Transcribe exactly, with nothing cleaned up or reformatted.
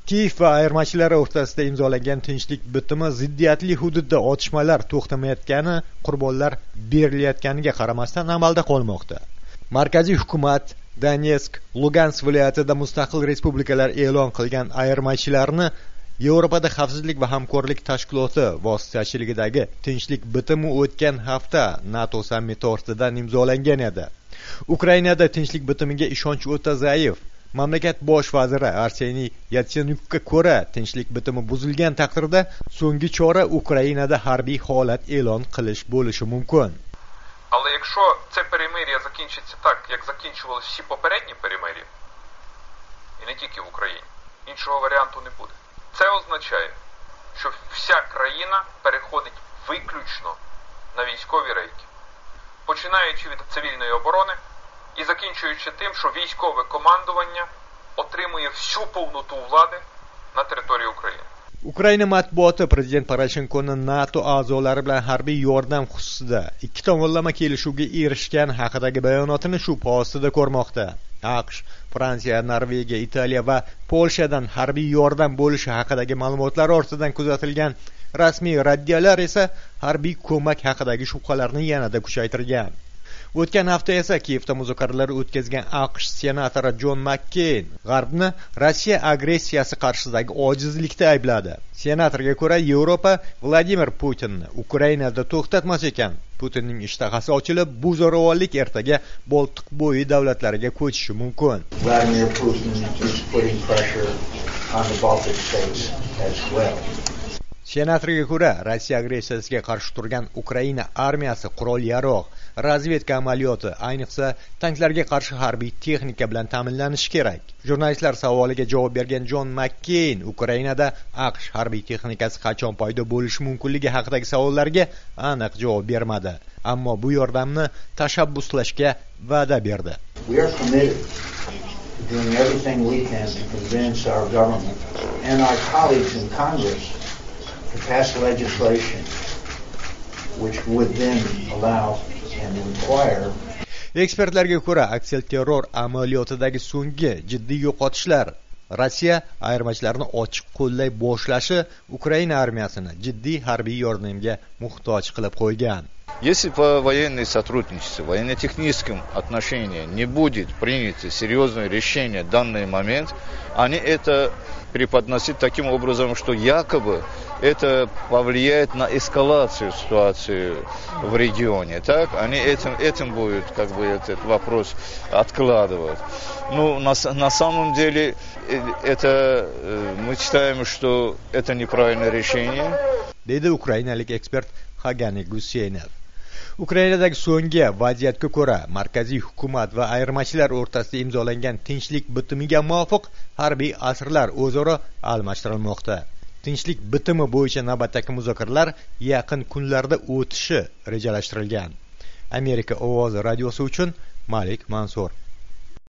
Kiyev va ayirmachilari o'rtasida imzolangan tinchlik bitimi ziddiyatli hududda otishmalar to'xtamayotgani, qurbonlar berilayotganiga qaramasdan amalda qolmoqda. Markaziy hukumat Donetsk, Lugansk viloyatida mustaqil respublikalar e'lon qilgan ayirmachilarni Yevropada xavfsizlik va hamkorlik tashkiloti vositachiligidagi tinchlik bitimi o'tgan hafta NATO sammiti ortidan imzolangan edi. Ukrainada tinchlik bitimiga ishonch o'ta zaif. Mamlakat bosh vaziri Arseniy Yatsenyukka ko'ra, tinchlik bitimi buzilgan taqdirda so'nggi chora Ukrainada harbiy holat e'lon qilish bo'lishi mumkin. Але якщо це перемир'я закінчиться так, як закінчувалися всі попередні перемир'я, і не тільки в Україні, іншого варіанту не буде. Це означає, що вся країна переходить виключно на військові рейки, починаючи від цивільної оборони і закінчуючи тим, що військове командування отримує всю повноту влади на території України. Ukraina matbuoti prezident Poroshenkoni NATO a'zolari bilan harbiy yordam xususida ikki tomonlama kelishuvga erishgan haqidagi bayonotini shubha ostida ko'rmoqda. AQSh, Fransiya, Norvegiya, Italiya va Polshadan harbiy yordam bo'lishi haqidagi ma'lumotlar ortidan kuzatilgan rasmiy raddiyalar esa harbiy ko'mak haqidagi shubhalarni yanada kuchaytirgan. O'tgan hafta esa Kiyevda muzokaralar o'tkazgan AQSh senatori Jon Makkeyn G'arbni Rossiya agressiyasi qarshisidagi ojizlikda aybladi. Senatorga ko'ra, Yevropa Vladimir Putinni Ukrainada to'xtatmas ekan, Putinning ishtahasi ochilib, bu zo'ravonlik ertaga Boltiq bo'yi davlatlariga ko'chishi mumkin. Vladimir Putin is putting pressure on the Baltic states as well. Senatorga ko'ra, Rossiya agressiyasiga qarshi turgan Ukraina armiyasi qurol-yarog', razvedka amaliyoti, ayniqsa tanklarga qarshi harbiy texnika bilan ta'minlanishi kerak. Jurnalistlar savoliga javob bergan Jon Makkeyn Ukrainada AQSh harbiy texnikasi qachon paydo bo'lishi mumkinligi haqidagi savollarga aniq javob bermadi. Ammo bu yordamni tashabbuslashga va'da berdi. We are committed to doing everything we can to convince our government and our colleagues in Congress to pass legislation which would then allow and require. Ekspertlarga ko'ra, aksilterror amaliyotidagi so'nggi jiddiy yo'qotishlar Rossiya ayirmachilarni ochiq qo'llay boshlashi Ukraina armiyasini jiddiy harbiy yordamga muhtoj qilib qo'ygan. Если по военной сотрудничеству, военно-техническим отношениям не будет принято серьезное решение в данный момент, они это преподносят таким образом, что якобы это повлияет на эскалацию ситуации в регионе. Так, они этим, этим будут как бы этот вопрос откладывать. Ну, на, на самом деле, это, мы считаем, что это неправильное решение. Dedi ukrainalik ekspert Xagani Guseynov. Ukrainadagi so'nggi vaziyatga ko'ra, markaziy hukumat va ayirmachilar o'rtasida imzolangan tinchlik bitimiga muvofiq harbiy asirlar o'zaro almashtirilmoqda. Tinchlik bitimi bo'yicha navbatdagi muzokaralar yaqin kunlarda o'tishi rejalashtirilgan. Amerika ovozi radiosi uchun Malik Mansur.